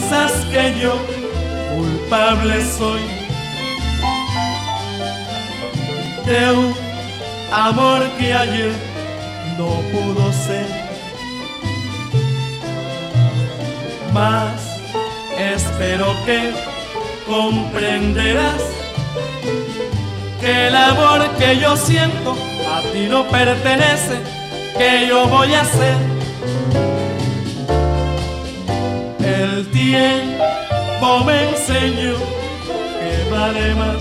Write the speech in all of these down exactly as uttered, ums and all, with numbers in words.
cosas que yo culpable soy de un amor que ayer no pudo ser. Mas espero que comprenderás que el amor que yo siento a ti no pertenece, que yo voy a hacer. El tiempo me enseñó que vale más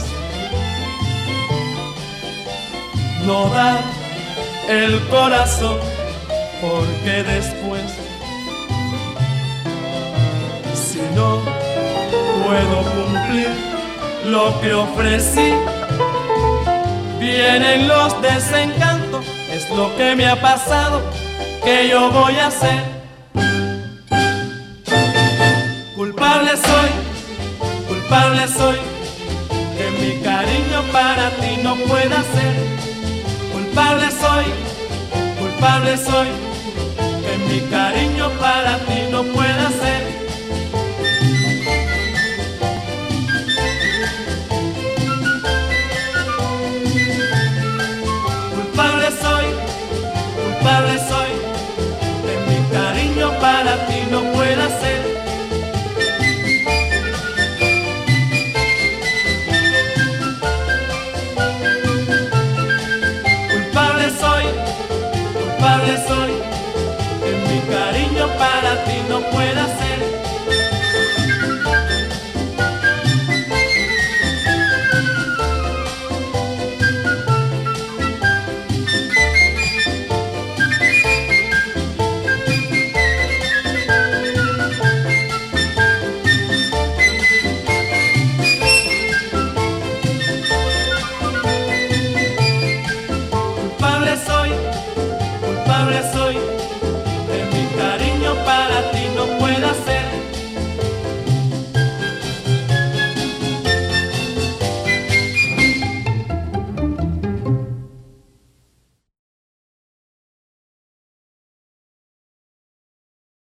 no dar el corazón, porque después, si no puedo cumplir lo que ofrecí, vienen los desencantos. Es lo que me ha pasado, que yo voy a hacer. Culpable soy, culpable soy, que mi cariño para ti no pueda ser. Culpable soy, culpable soy, que mi cariño